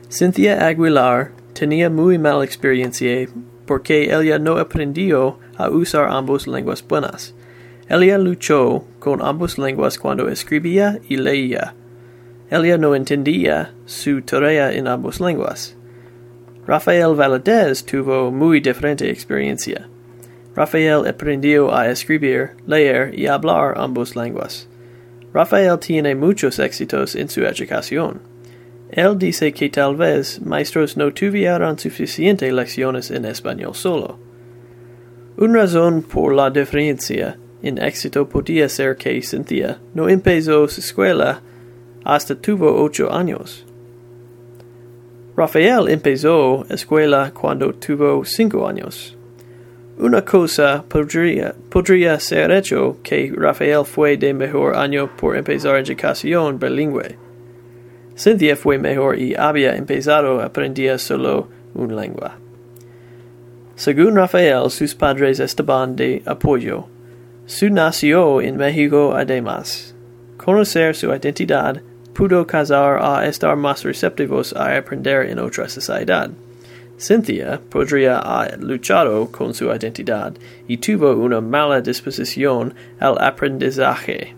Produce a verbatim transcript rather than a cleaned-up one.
Cynthia Aguilar tenía muy mala experiencia porque ella no aprendió a usar ambas lenguas buenas. Ella luchó con ambas lenguas cuando escribía y leía. Ella no entendía su tarea en ambas lenguas. Rafael Valadez tuvo muy diferente experiencia. Rafael aprendió a escribir, leer y hablar ambas lenguas. Rafael tiene muchos éxitos en su educación. Él dice que tal vez maestros no tuvieron suficientes lecciones en español solo. Una razón por la diferencia en éxito podía ser que Cynthia no empezó su escuela hasta tuvo ocho años. Rafael empezó escuela cuando tuvo cinco años. Una cosa podría, podría ser hecho que Rafael fue de mejor año por empezar educación bilingüe. Cynthia fue mejor y había empezado a aprender solo una lengua. Según Rafael, sus padres estaban de apoyo. Su nació en México además. Conocer su identidad pudo causar a estar más receptivos a aprender en otra sociedad. Cynthia podría haber luchado con su identidad y tuvo una mala disposición al aprendizaje.